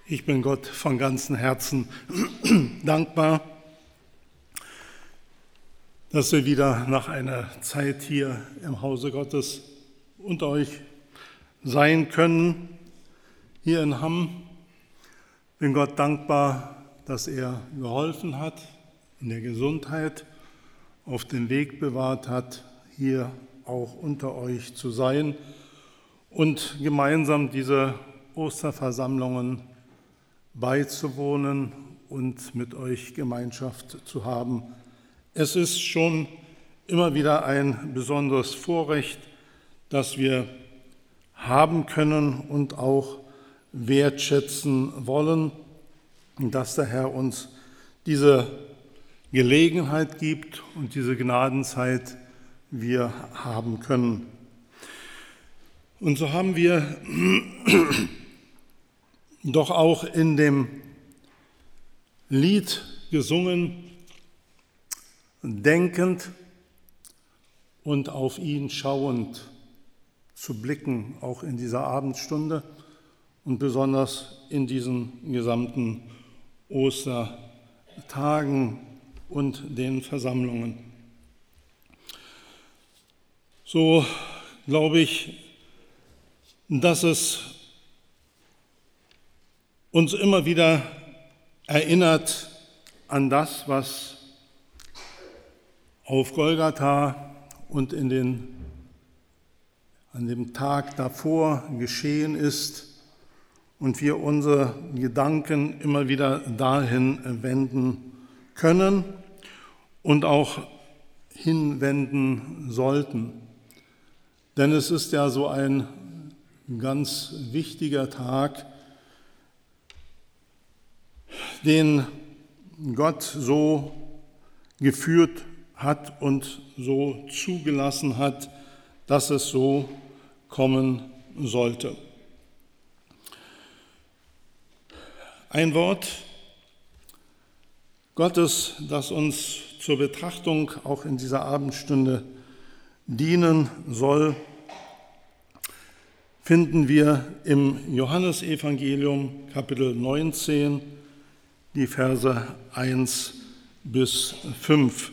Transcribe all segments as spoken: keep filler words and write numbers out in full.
Ich bin Gott von ganzem Herzen dankbar, dass wir wieder nach einer Zeit hier im Hause Gottes unter euch sein können, hier in Hamm. Bin Gott dankbar, dass er geholfen hat, in der Gesundheit auf den Weg bewahrt hat, hier auch unter euch zu sein und gemeinsam diese Osterversammlungen beizuwohnen und mit euch Gemeinschaft zu haben. Es ist schon immer wieder ein besonderes Vorrecht, das wir haben können und auch wertschätzen wollen, dass der Herr uns diese Gelegenheit gibt und diese Gnadenzeit wir haben können. Und so haben wir doch auch in dem Lied gesungen, denkend und auf ihn schauend zu blicken, auch in dieser Abendstunde und besonders in diesen gesamten Ostertagen und den Versammlungen. So glaube ich, dass es uns immer wieder erinnert an das, was auf Golgatha und in den, an dem Tag davor geschehen ist und wir unsere Gedanken immer wieder dahin wenden können und auch hinwenden sollten. Denn es ist ja so ein ganz wichtiger Tag, den Gott so geführt hat und so zugelassen hat, dass es so kommen sollte. Ein Wort Gottes, das uns zur Betrachtung auch in dieser Abendstunde dienen soll, finden wir im Johannesevangelium Kapitel neunzehn, die Verse eins bis fünf.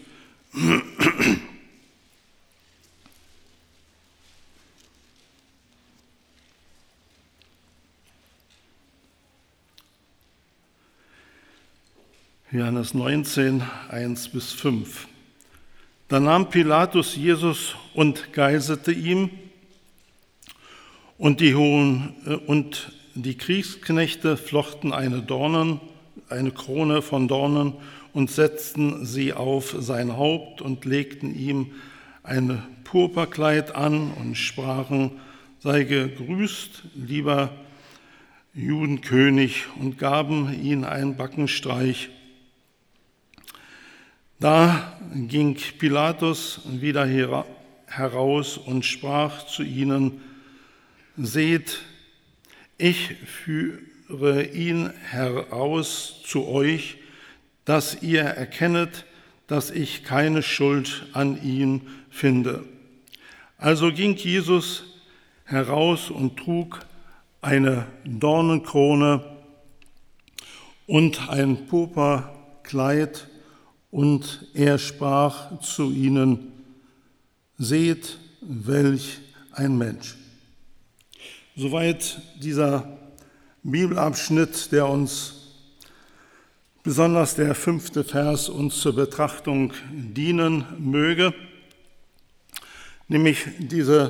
Johannes neunzehn, eins bis fünf. Da nahm Pilatus Jesus und geißelte ihn, und die hohen und die Kriegsknechte flochten eine Dornen, eine Krone von Dornen und setzten sie auf sein Haupt und legten ihm ein Purpurkleid an und sprachen: Sei gegrüßt, lieber Judenkönig, und gaben ihm einen Backenstreich. Da ging Pilatus wieder heraus und sprach zu ihnen: Seht, ich führe ihn heraus zu euch, dass ihr erkennet, dass ich keine Schuld an ihm finde. Also ging Jesus heraus und trug eine Dornenkrone und ein Purpurkleid, und er sprach zu ihnen: Seht, welch ein Mensch. Soweit dieser Bibelabschnitt, der uns, besonders der fünfte Vers, uns zur Betrachtung dienen möge, nämlich diese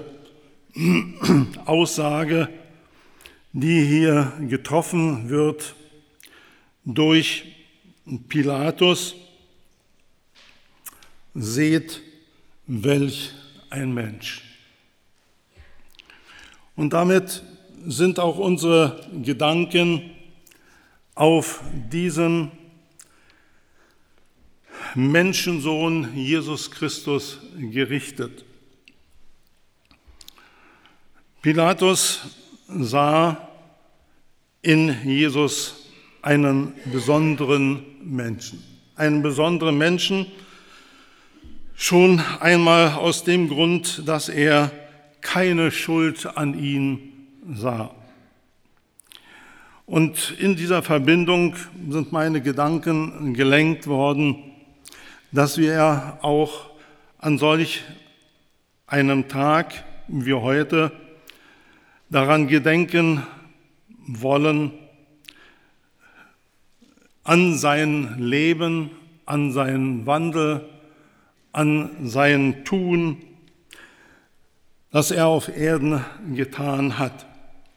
Aussage, die hier getroffen wird durch Pilatus: Seht, welch ein Mensch. Und damit sind auch unsere Gedanken auf diesen Menschensohn Jesus Christus gerichtet. Pilatus sah in Jesus einen besonderen Menschen, einen besonderen Menschen, schon einmal aus dem Grund, dass er keine Schuld an ihm sah. Und in dieser Verbindung sind meine Gedanken gelenkt worden, dass wir auch an solch einem Tag wie heute daran gedenken wollen, an sein Leben, an seinen Wandel, an sein Tun, das er auf Erden getan hat.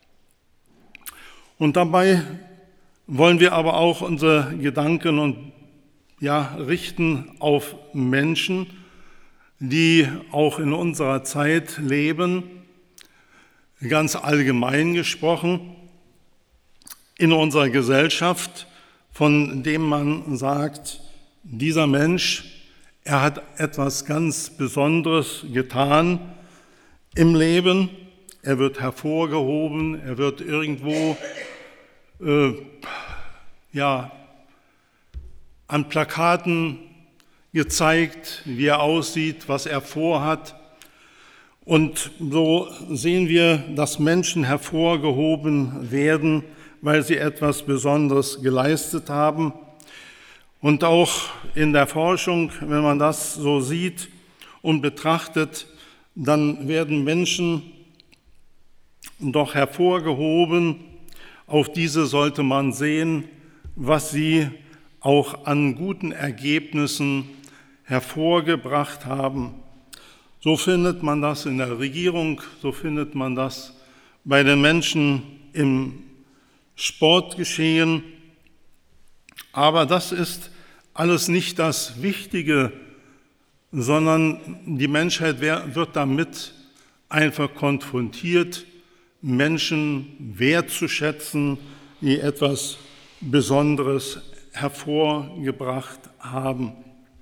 Und dabei wollen wir aber auch unsere Gedanken und ja, richten auf Menschen, die auch in unserer Zeit leben, ganz allgemein gesprochen, in unserer Gesellschaft, von dem man sagt, dieser Mensch, er hat etwas ganz Besonderes getan im Leben, er wird hervorgehoben, er wird irgendwo äh, ja, an Plakaten gezeigt, wie er aussieht, was er vorhat. Und so sehen wir, dass Menschen hervorgehoben werden, weil sie etwas Besonderes geleistet haben. Und auch in der Forschung, wenn man das so sieht und betrachtet, dann werden Menschen doch hervorgehoben. Auf diese sollte man sehen, was sie auch an guten Ergebnissen hervorgebracht haben. So findet man das in der Regierung, so findet man das bei den Menschen im Sportgeschehen. Aber das ist alles nicht das Wichtige, sondern die Menschheit wird damit einfach konfrontiert, Menschen wertzuschätzen, die etwas Besonderes hervorgebracht haben.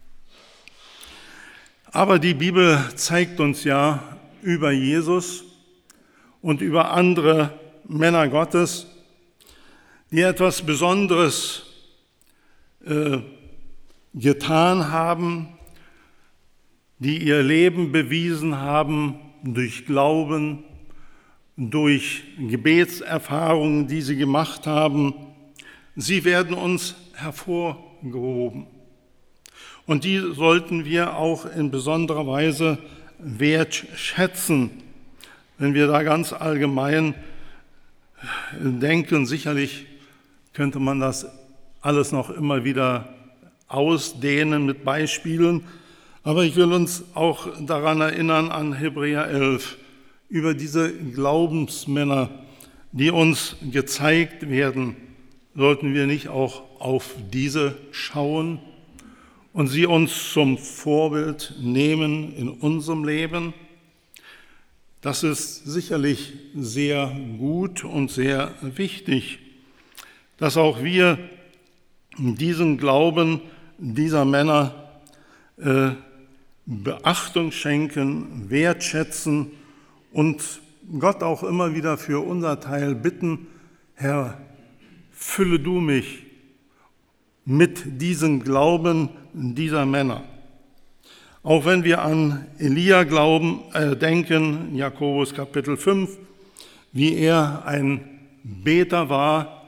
Aber die Bibel zeigt uns ja über Jesus und über andere Männer Gottes, die etwas Besonderes äh, getan haben, die ihr Leben bewiesen haben durch Glauben, durch Gebetserfahrungen, die sie gemacht haben. Sie werden uns hervorgehoben. Und die sollten wir auch in besonderer Weise wertschätzen. Wenn wir da ganz allgemein denken, sicherlich könnte man das alles noch immer wieder ausdehnen mit Beispielen. Aber ich will uns auch daran erinnern an Hebräer elf, über diese Glaubensmänner, die uns gezeigt werden. Sollten wir nicht auch auf diese schauen und sie uns zum Vorbild nehmen in unserem Leben? Das ist sicherlich sehr gut und sehr wichtig, dass auch wir diesen Glauben dieser Männer äh, Beachtung schenken, wertschätzen und Gott auch immer wieder für unser Teil bitten, Herr, fülle du mich mit diesem Glauben dieser Männer. Auch wenn wir an Elia glauben, äh, denken, Jakobus Kapitel fünf, wie er ein Beter war,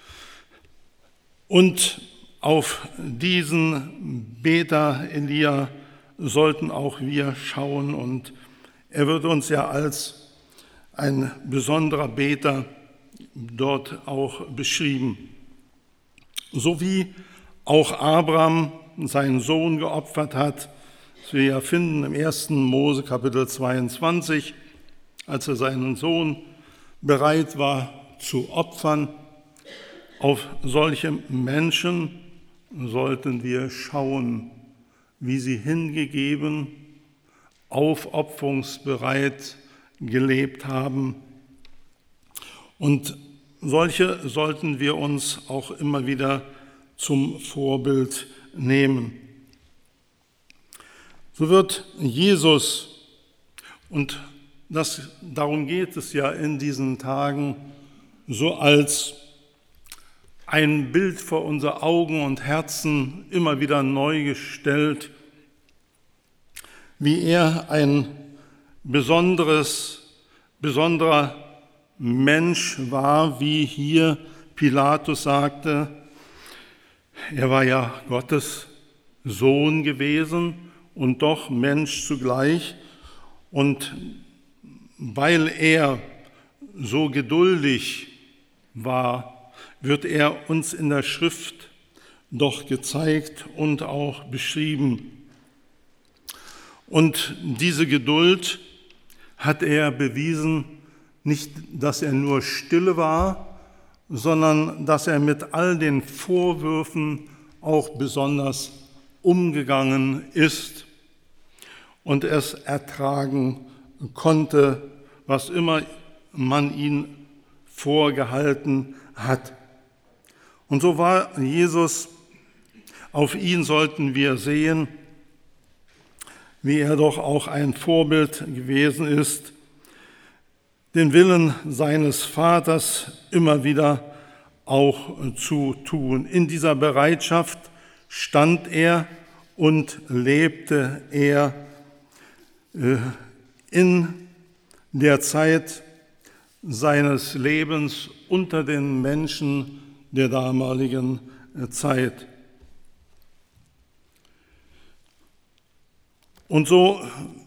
und auf diesen Beter Elia sollten auch wir schauen, und er wird uns ja als ein besonderer Beter dort auch beschrieben. So wie auch Abraham seinen Sohn geopfert hat, das wir ja finden im ersten Mose Kapitel zweiundzwanzig, als er seinen Sohn bereit war zu opfern. Auf solche Menschen sollten wir schauen, wie sie hingegeben, aufopferungsbereit gelebt haben. Und solche sollten wir uns auch immer wieder zum Vorbild nehmen. So wird Jesus, und das, darum geht es ja in diesen Tagen, so als ein Bild vor unsere Augen und Herzen immer wieder neu gestellt, wie er ein besonderes, besonderer Mensch war, wie hier Pilatus sagte, er war ja Gottes Sohn gewesen und doch Mensch zugleich. Und weil er so geduldig war, wird er uns in der Schrift doch gezeigt und auch beschrieben. Und diese Geduld hat er bewiesen, nicht, dass er nur stille war, sondern dass er mit all den Vorwürfen auch besonders umgegangen ist und es ertragen konnte, was immer man ihn vorgehalten hat. Und so war Jesus, auf ihn sollten wir sehen, wie er doch auch ein Vorbild gewesen ist, den Willen seines Vaters immer wieder auch zu tun. In dieser Bereitschaft stand er und lebte er in der Zeit seines Lebens unter den Menschen der damaligen Zeit. Und so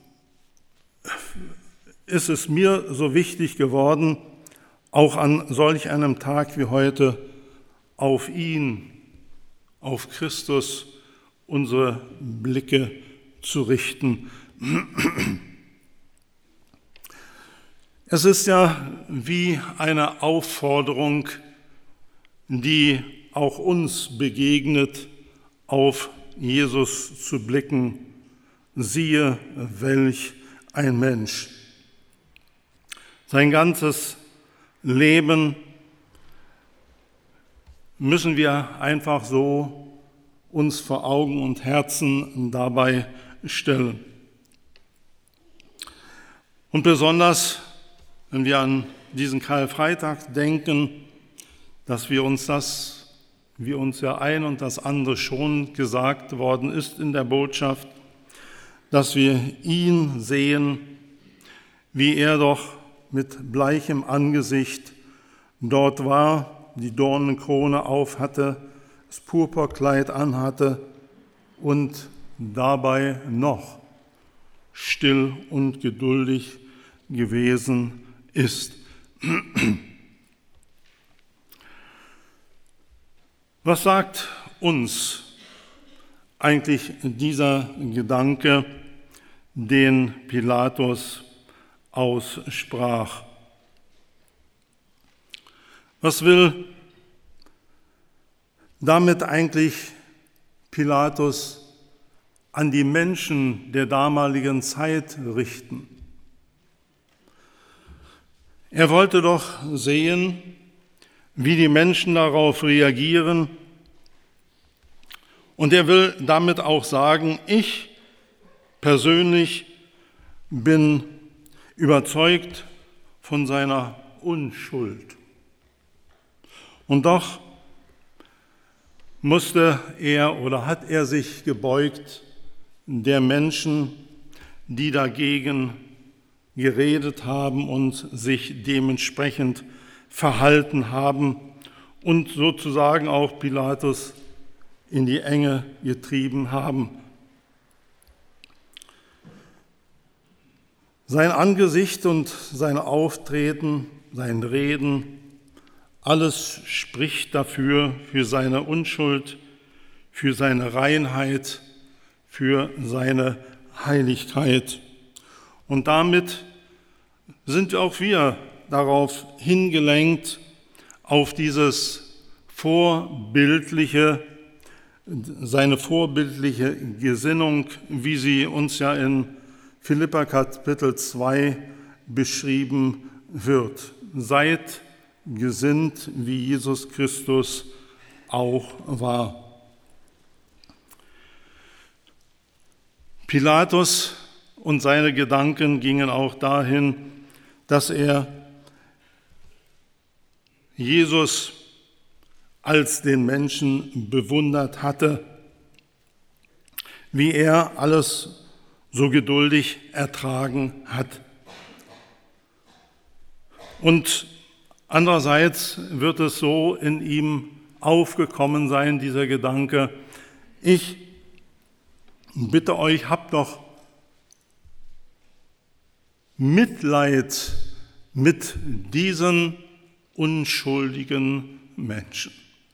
ist es mir so wichtig geworden, auch an solch einem Tag wie heute auf ihn, auf Christus unsere Blicke zu richten. Es ist ja wie eine Aufforderung, die auch uns begegnet, auf Jesus zu blicken. Siehe, welch ein Mensch. Sein ganzes Leben müssen wir einfach so uns vor Augen und Herzen dabei stellen. Und besonders, wenn wir an diesen Karfreitag denken, dass wir uns das, wie uns ja ein und das andere schon gesagt worden ist in der Botschaft, dass wir ihn sehen, wie er doch mit bleichem Angesicht dort war, die Dornenkrone aufhatte, das Purpurkleid anhatte und dabei noch still und geduldig gewesen ist. Was sagt uns eigentlich dieser Gedanke, den Pilatus aussprach? Was will damit eigentlich Pilatus an die Menschen der damaligen Zeit richten? Er wollte doch sehen, wie die Menschen darauf reagieren. Und er will damit auch sagen, ich persönlich bin überzeugt von seiner Unschuld. Und doch musste er oder hat er sich gebeugt der Menschen, die dagegen geredet haben und sich dementsprechend verhalten haben und sozusagen auch Pilatus in die Enge getrieben haben. Sein Angesicht und sein Auftreten, sein Reden, alles spricht dafür, für seine Unschuld, für seine Reinheit, für seine Heiligkeit. Und damit sind auch wir darauf hingelenkt, auf dieses vorbildliche, seine vorbildliche Gesinnung, wie sie uns ja in Philipper Kapitel zwei beschrieben wird. Seid gesinnt, wie Jesus Christus auch war. Pilatus und seine Gedanken gingen auch dahin, dass er Jesus als den Menschen bewundert hatte, wie er alles so geduldig ertragen hat. Und Andererseits wird es so in ihm aufgekommen sein, dieser Gedanke, ich bitte euch, habt doch Mitleid mit diesen unschuldigen Menschen.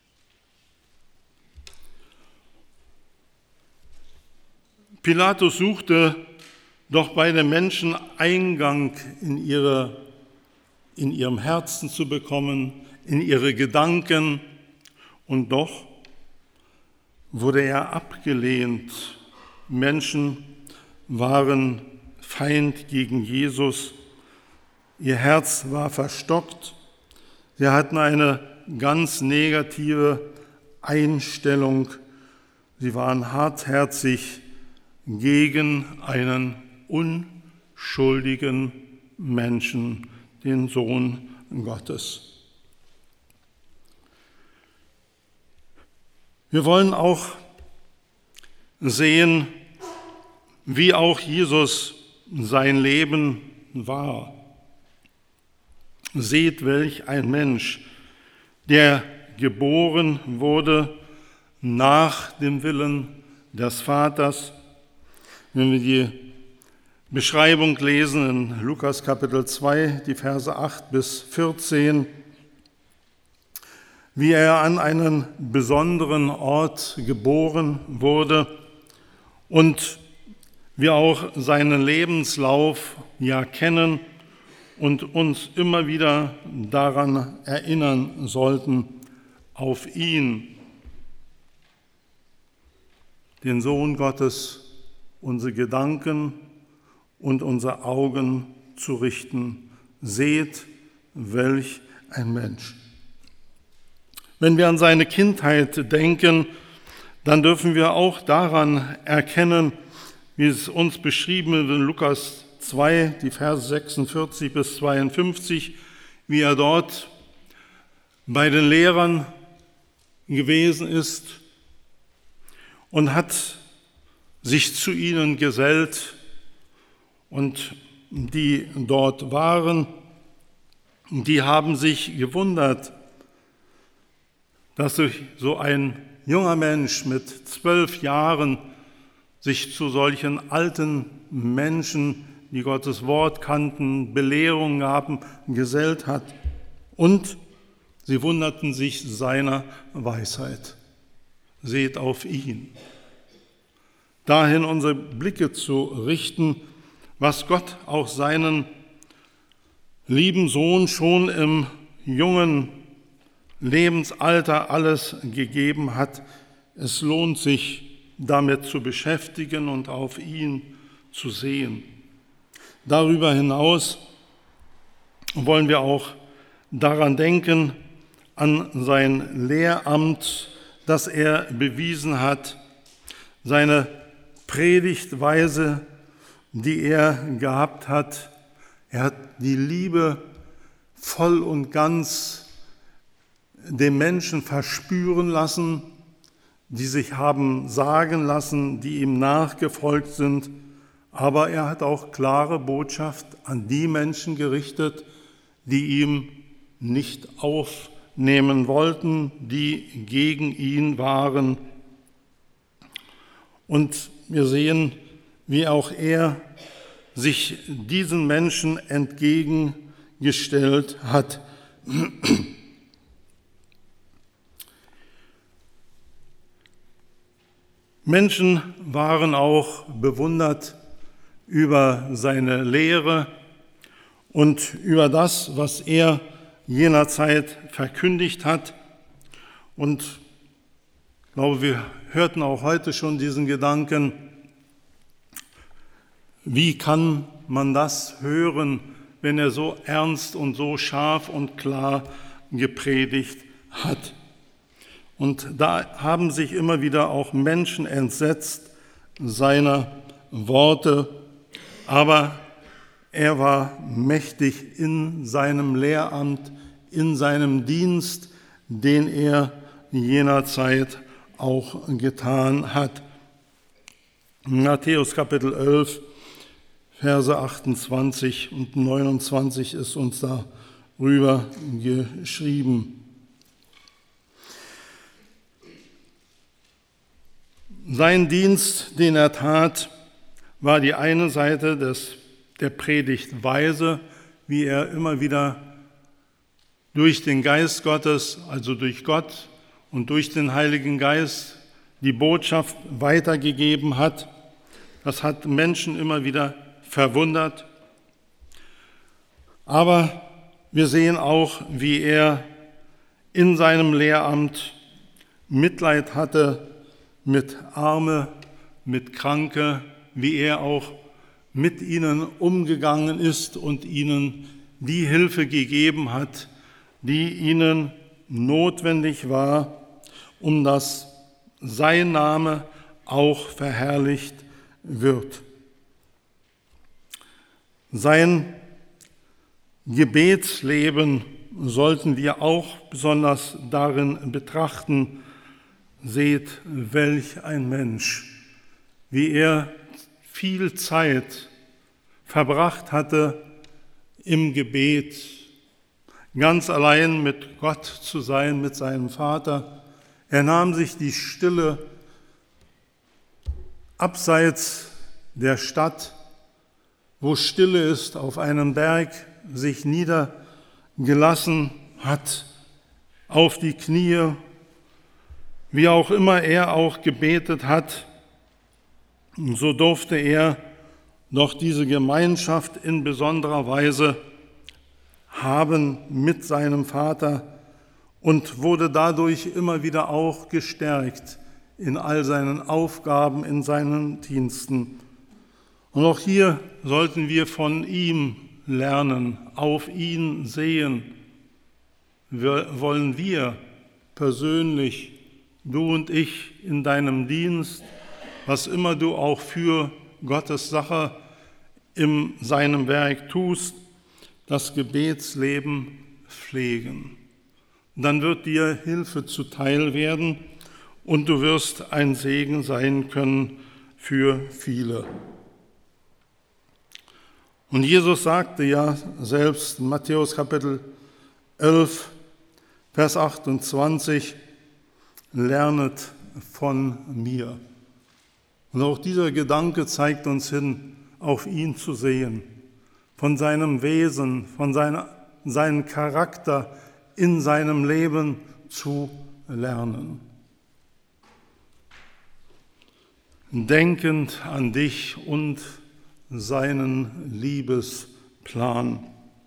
Pilatus suchte doch bei den Menschen Eingang in, ihre, in ihrem Herzen zu bekommen, in ihre Gedanken, und doch wurde er abgelehnt. Menschen waren Feind gegen Jesus. Ihr Herz war verstockt. Sie hatten eine ganz negative Einstellung. Sie waren hartherzig gegen einen unschuldigen Menschen, den Sohn Gottes. Wir wollen auch sehen, wie auch Jesus sein Leben war. Seht, welch ein Mensch, der geboren wurde nach dem Willen des Vaters. Wenn wir die Beschreibung lesen in Lukas Kapitel zwei, die Verse acht bis vierzehn, wie er an einen besonderen Ort geboren wurde und wir auch seinen Lebenslauf ja kennen und uns immer wieder daran erinnern sollten, auf ihn, den Sohn Gottes, unsere Gedanken und unsere Augen zu richten. Seht, welch ein Mensch. Wenn wir an seine Kindheit denken, dann dürfen wir auch daran erkennen, wie es uns beschrieben wird in Lukas zwei, die Verse sechsundvierzig bis zweiundfünfzig, wie er dort bei den Lehrern gewesen ist und hat sich zu ihnen gesellt, und die dort waren, die haben sich gewundert, dass sich so ein junger Mensch mit zwölf Jahren sich zu solchen alten Menschen, die Gottes Wort kannten, Belehrungen haben, gesellt hat. Und sie wunderten sich seiner Weisheit. Seht auf ihn. Dahin unsere Blicke zu richten, was Gott auch seinen lieben Sohn schon im jungen Lebensalter alles gegeben hat. Es lohnt sich, damit zu beschäftigen und auf ihn zu sehen. Darüber hinaus wollen wir auch daran denken, an sein Lehramt, das er bewiesen hat, seine Predigtweise, die er gehabt hat. Er hat die Liebe voll und ganz den Menschen verspüren lassen, die sich haben sagen lassen, die ihm nachgefolgt sind. Aber er hat auch klare Botschaft an die Menschen gerichtet, die ihm nicht aufnehmen wollten, die gegen ihn waren. Und wir sehen, wie auch er sich diesen Menschen entgegengestellt hat. Menschen waren auch bewundert über seine Lehre und über das, was er jener Zeit verkündigt hat. Und ich glaube, wir hörten auch heute schon diesen Gedanken, wie kann man das hören, wenn er so ernst und so scharf und klar gepredigt hat? Und da haben sich immer wieder auch Menschen entsetzt seiner Worte, aber er war mächtig in seinem Lehramt, in seinem Dienst, den er jener Zeit auch getan hat. In Matthäus Kapitel elf, Verse achtundzwanzig und neunundzwanzig ist uns da rüber geschrieben. Sein Dienst, den er tat, war die eine Seite des, der Predigtweise, wie er immer wieder durch den Geist Gottes, also durch Gott und durch den Heiligen Geist, die Botschaft weitergegeben hat. Das hat Menschen immer wieder verwundert. Aber wir sehen auch, wie er in seinem Lehramt Mitleid hatte mit Arme, mit Kranke, wie er auch mit ihnen umgegangen ist und ihnen die Hilfe gegeben hat, die ihnen notwendig war, um dass sein Name auch verherrlicht wird. Sein Gebetsleben sollten wir auch besonders darin betrachten. Seht, welch ein Mensch, wie er viel Zeit verbracht hatte im Gebet, ganz allein mit Gott zu sein, mit seinem Vater. Er nahm sich die Stille abseits der Stadt, wo Stille ist, auf einem Berg, sich niedergelassen hat, auf die Knie, wie auch immer er auch gebetet hat. So durfte er doch diese Gemeinschaft in besonderer Weise haben mit seinem Vater und wurde dadurch immer wieder auch gestärkt in all seinen Aufgaben, in seinen Diensten. Und auch hier sollten wir von ihm lernen, auf ihn sehen. Wir, wollen wir persönlich, du und ich, in deinem Dienst, was immer du auch für Gottes Sache in seinem Werk tust, das Gebetsleben pflegen. Dann wird dir Hilfe zuteil werden und du wirst ein Segen sein können für viele. Und Jesus sagte ja selbst in Matthäus Kapitel elf, Vers achtundzwanzig, lernet von mir. Und auch dieser Gedanke zeigt uns hin, auf ihn zu sehen, von seinem Wesen, von seiner, seinem Charakter in seinem Leben zu lernen. Denkend an dich und seinen Liebesplan.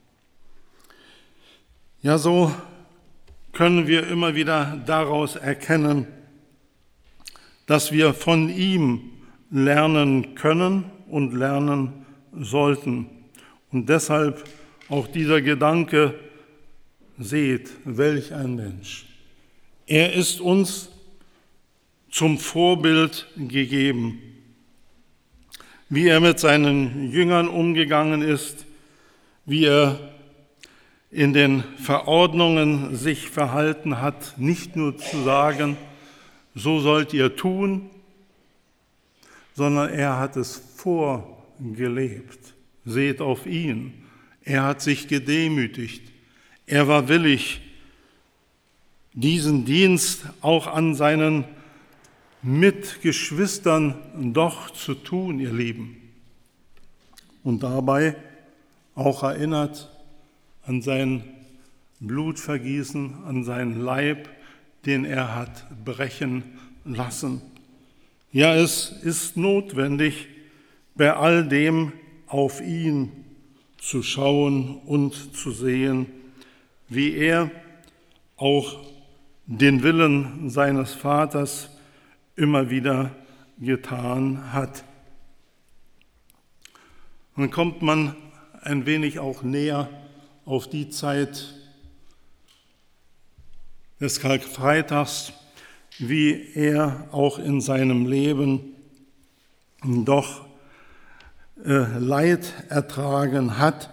Ja, so können wir immer wieder daraus erkennen, dass wir von ihm lernen können und lernen sollten. Und deshalb auch dieser Gedanke, seht, welch ein Mensch. Er ist uns zum Vorbild gegeben. Wie er mit seinen Jüngern umgegangen ist, wie er in den Verordnungen sich verhalten hat, nicht nur zu sagen, so sollt ihr tun, sondern er hat es vorgelebt. Seht auf ihn. Er hat sich gedemütigt. Er war willig, diesen Dienst auch an seinen Mitgeschwistern doch zu tun, ihr Lieben. Und dabei auch erinnert an sein Blutvergießen, an seinen Leib, den er hat brechen lassen. Ja, es ist notwendig, bei all dem auf ihn zu schauen und zu sehen, wie er auch den Willen seines Vaters immer wieder getan hat. Und dann kommt man ein wenig auch näher auf die Zeit des Karfreitags, wie er auch in seinem Leben doch äh, Leid ertragen hat.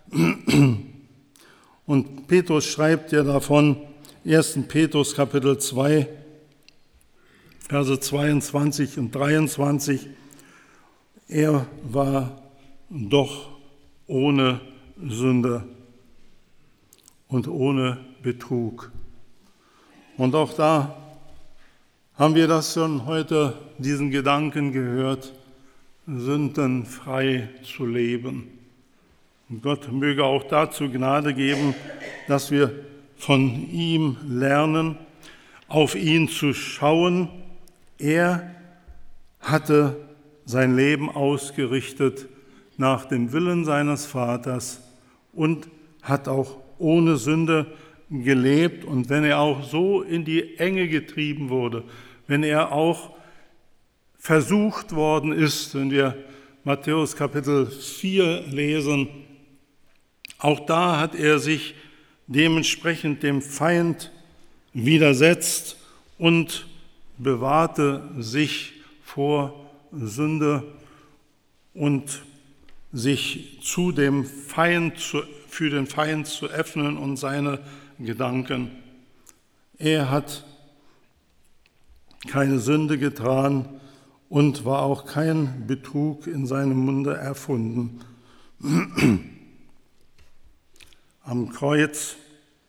Und Petrus schreibt ja davon, ersten Petrus Kapitel zwei, Verse zweiundzwanzig und dreiundzwanzig, er war doch ohne Sünde. und ohne Betrug. Und auch da haben wir das schon heute, diesen Gedanken gehört, sündenfrei zu leben. Und Gott möge auch dazu Gnade geben, dass wir von ihm lernen, auf ihn zu schauen. Er hatte sein Leben ausgerichtet nach dem Willen seines Vaters und hat auch ohne Sünde gelebt. Und wenn er auch so in die Enge getrieben wurde, wenn er auch versucht worden ist, wenn wir Matthäus Kapitel vier lesen, auch da hat er sich dementsprechend dem Feind widersetzt und bewahrte sich vor Sünde und sich zu dem Feind, für den Feind zu öffnen und seine Gedanken. Er hat keine Sünde getan und war auch kein Betrug in seinem Munde erfunden. Am Kreuz,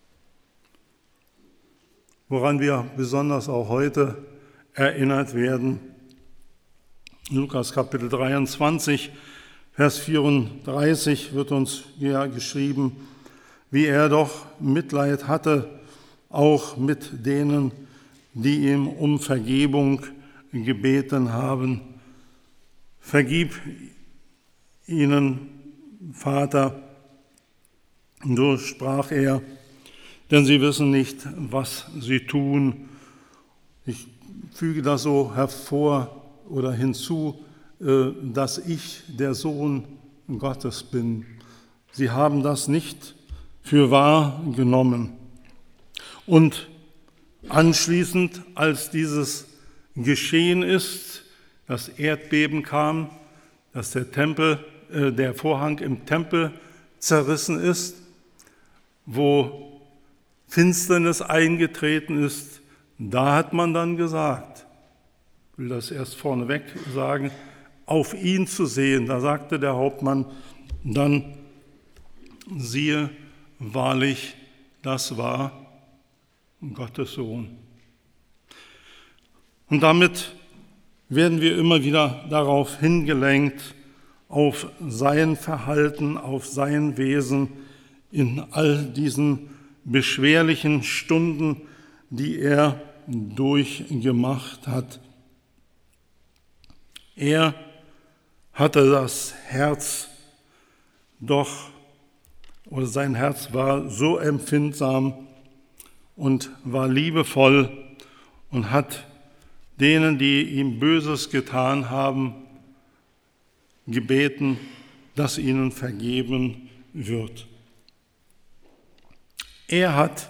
woran wir besonders auch heute erinnert werden, Lukas Kapitel dreiundzwanzig, Vers vierunddreißig wird uns ja geschrieben, wie er doch Mitleid hatte, auch mit denen, die ihm um Vergebung gebeten haben. Vergib ihnen, Vater, so sprach er, denn sie wissen nicht, was sie tun. Ich füge das so hervor oder hinzu, dass ich der Sohn Gottes bin. Sie haben das nicht für wahr genommen. Und anschließend, als dieses geschehen ist, das Erdbeben kam, dass der Tempel, äh, der Vorhang im Tempel zerrissen ist, wo Finsternis eingetreten ist, da hat man dann gesagt, ich will das erst vorneweg sagen, auf ihn zu sehen, da sagte der Hauptmann dann, siehe, wahrlich, das war Gottes Sohn. Und damit werden wir immer wieder darauf hingelenkt, auf sein Verhalten, auf sein Wesen in all diesen beschwerlichen Stunden, die er durchgemacht hat. Er hatte das Herz doch, oder sein Herz war so empfindsam und war liebevoll und hat denen, die ihm Böses getan haben, gebeten, dass ihnen vergeben wird. Er hat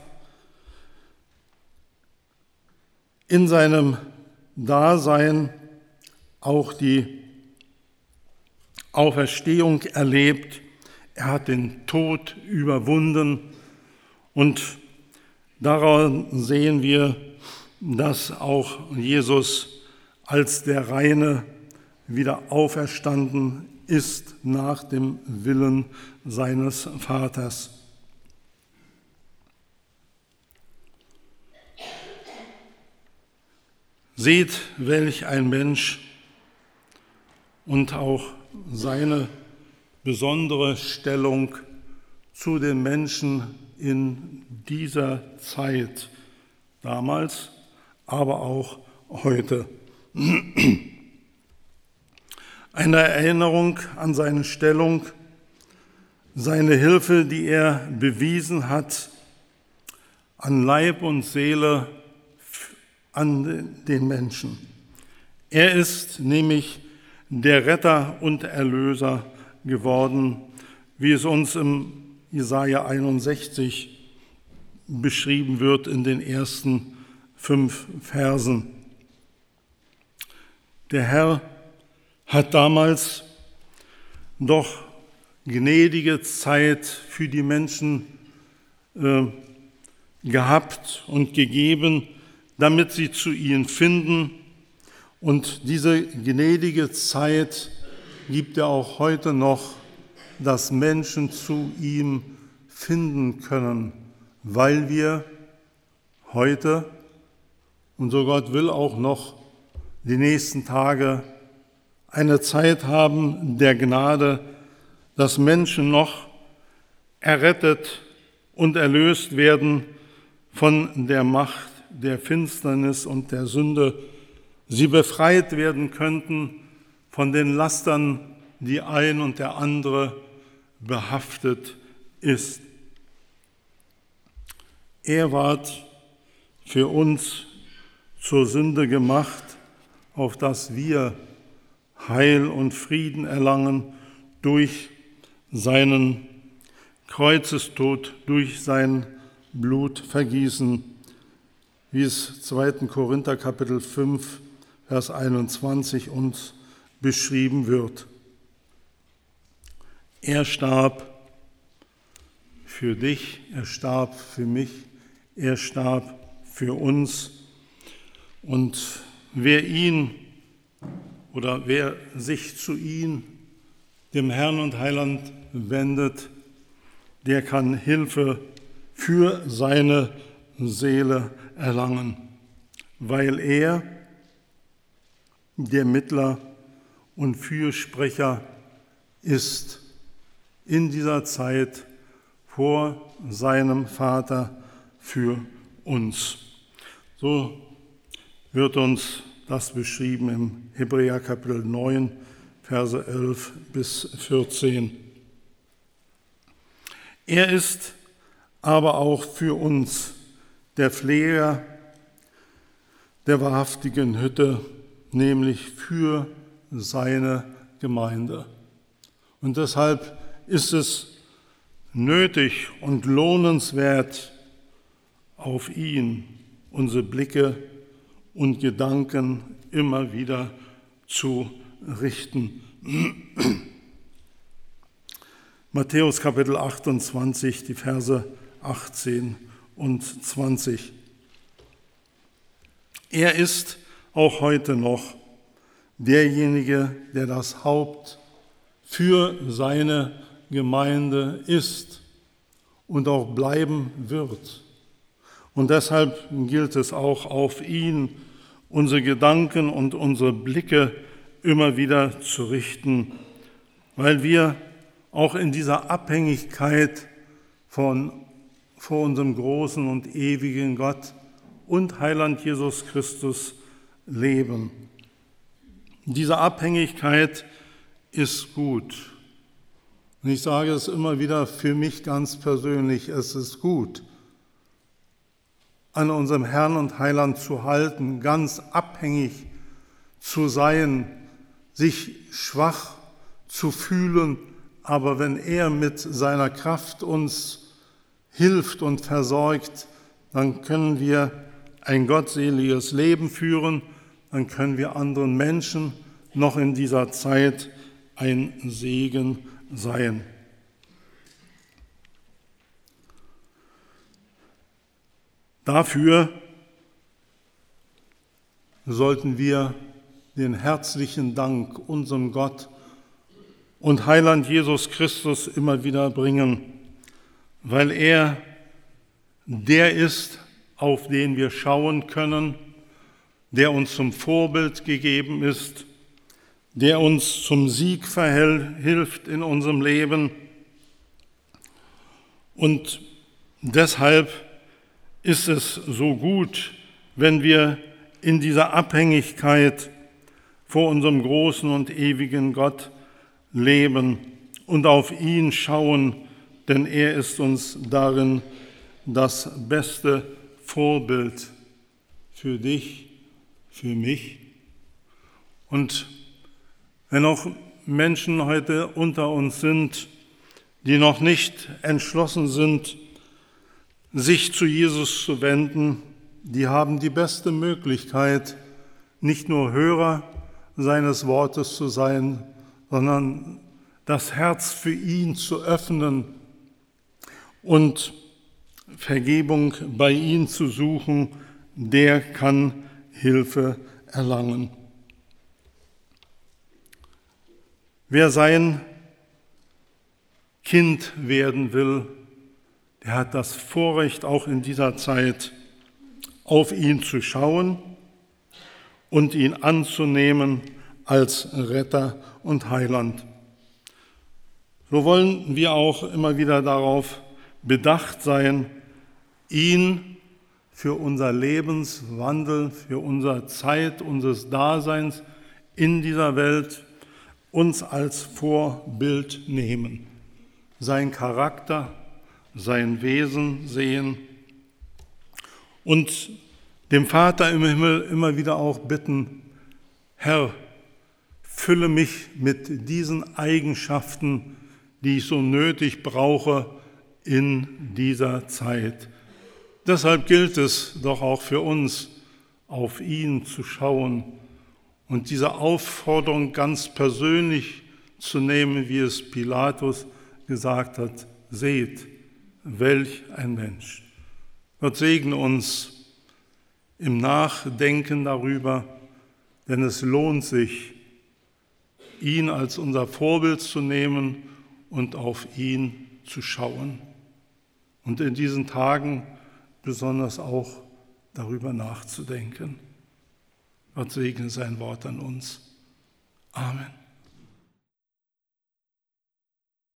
in seinem Dasein auch die Auferstehung erlebt. Er hat den Tod überwunden und daran sehen wir, dass auch Jesus als der Reine wieder auferstanden ist nach dem Willen seines Vaters. Seht, welch ein Mensch und auch seine besondere Stellung zu den Menschen in dieser Zeit, damals, aber auch heute. Eine Erinnerung an seine Stellung, seine Hilfe, die er bewiesen hat, an Leib und Seele, an den Menschen. Er ist nämlich der Retter und Erlöser geworden, wie es uns im Jesaja einundsechzig beschrieben wird in den ersten fünf Versen. Der Herr hat damals doch gnädige Zeit für die Menschen äh, gehabt und gegeben, damit sie zu ihm finden. Und diese gnädige Zeit gibt er auch heute noch, dass Menschen zu ihm finden können, weil wir heute und so Gott will auch noch die nächsten Tage eine Zeit haben der Gnade, dass Menschen noch errettet und erlöst werden von der Macht der Finsternis und der Sünde, sie befreit werden könnten von den Lastern, die ein und der andere behaftet ist. Er ward für uns zur Sünde gemacht, auf dass wir Heil und Frieden erlangen durch seinen Kreuzestod, durch sein Blutvergießen, wie es zweiter Korinther Kapitel fünf, Vers einundzwanzig uns beschrieben wird. Er starb für dich, er starb für mich, er starb für uns. Und wer ihn oder wer sich zu ihm, dem Herrn und Heiland, wendet, der kann Hilfe für seine Seele erlangen, weil er der Mittler und Fürsprecher ist in dieser Zeit vor seinem Vater für uns. So wird uns das beschrieben im Hebräer Kapitel neun, Verse elf bis vierzehn. Er ist aber auch für uns der Pfleger der wahrhaftigen Hütte, nämlich für seine Gemeinde. Und deshalb ist es nötig und lohnenswert, auf ihn unsere Blicke und Gedanken immer wieder zu richten. Matthäus Kapitel achtundzwanzig, die Verse achtzehn und zwanzig. Er ist auch heute noch derjenige, der das Haupt für seine Gemeinde ist und auch bleiben wird. Und deshalb gilt es auch, auf ihn unsere Gedanken und unsere Blicke immer wieder zu richten, weil wir auch in dieser Abhängigkeit von vor unserem großen und ewigen Gott und Heiland Jesus Christus leben. Diese Abhängigkeit ist gut. Und ich sage es immer wieder für mich ganz persönlich, es ist gut, an unserem Herrn und Heiland zu halten, ganz abhängig zu sein, sich schwach zu fühlen, aber wenn er mit seiner Kraft uns hilft und versorgt, dann können wir ein gottseliges Leben führen, dann können wir anderen Menschen noch in dieser Zeit ein Segen sein. Dafür sollten wir den herzlichen Dank unserem Gott und Heiland Jesus Christus immer wieder bringen, weil er der ist, auf den wir schauen können, der uns zum Vorbild gegeben ist, der uns zum Sieg verhilft in unserem Leben. Und deshalb ist es so gut, wenn wir in dieser Abhängigkeit vor unserem großen und ewigen Gott leben und auf ihn schauen, denn er ist uns darin das beste Vorbild für dich, für mich. Und wenn auch Menschen heute unter uns sind, die noch nicht entschlossen sind, sich zu Jesus zu wenden, die haben die beste Möglichkeit, nicht nur Hörer seines Wortes zu sein, sondern das Herz für ihn zu öffnen und Vergebung bei ihm zu suchen, der kann Hilfe erlangen. Wer sein Kind werden will, Er hat das Vorrecht, auch in dieser Zeit auf ihn zu schauen und ihn anzunehmen als Retter und Heiland. So wollen wir auch immer wieder darauf bedacht sein, ihn für unser Lebenswandel, für unsere Zeit unseres Daseins in dieser Welt uns als Vorbild nehmen, sein Charakter, sein Wesen sehen und dem Vater im Himmel immer wieder auch bitten: Herr, fülle mich mit diesen Eigenschaften, die ich so nötig brauche in dieser Zeit. Deshalb gilt es doch auch für uns, auf ihn zu schauen und diese Aufforderung ganz persönlich zu nehmen, wie es Pilatus gesagt hat: Seht, welch ein Mensch. Gott segne uns im Nachdenken darüber, denn es lohnt sich, ihn als unser Vorbild zu nehmen und auf ihn zu schauen. Und in diesen Tagen besonders auch darüber nachzudenken. Gott segne sein Wort an uns. Amen.